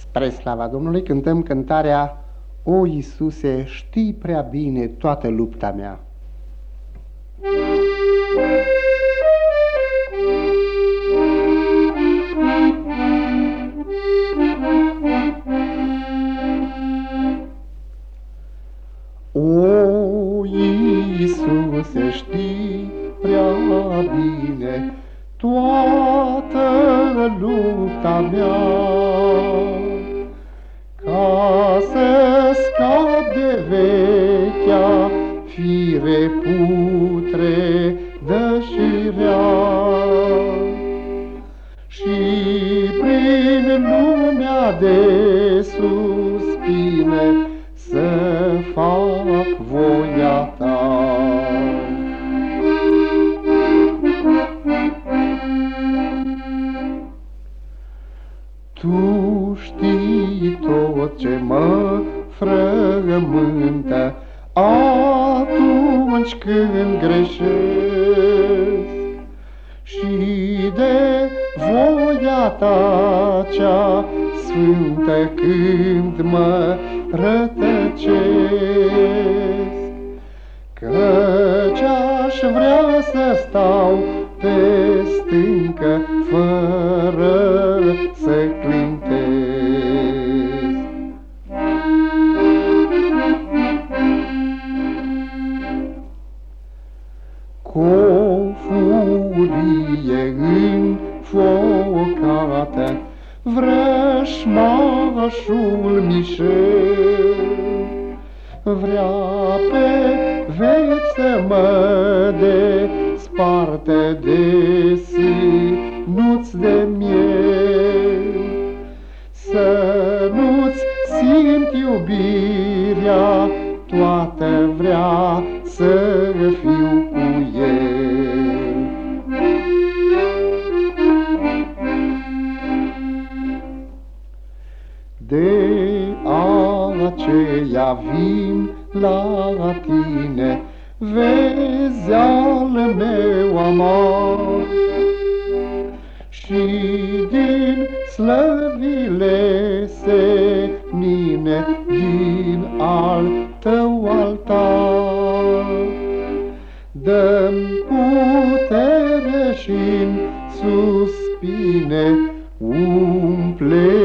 Spre slava Domnului cântăm cântarea O, Iisuse, știi prea bine toată lupta mea. O, Iisuse, știi prea bine toată lupta mea, ca să scap de vechea fire putredă și rea, și prin lumea de suspine să fac voia ta. Tu știi tot ce mă frământă atunci când greșesc, și de voia ta cea sfântă când mă rătăcesc, căci aș vrea să stau pe stâncă fără să clintesc. Cu furie înfocată vrășmașul mișel vrea pe veci să mă desparte de sinuți de miel, să nu-ți simt iubirea toată, vrea să fiu cu el. De aceea vin la tine, vezi al meu amar, și din slăvile senine din al tău altar dă-mi putere și-n suspine umple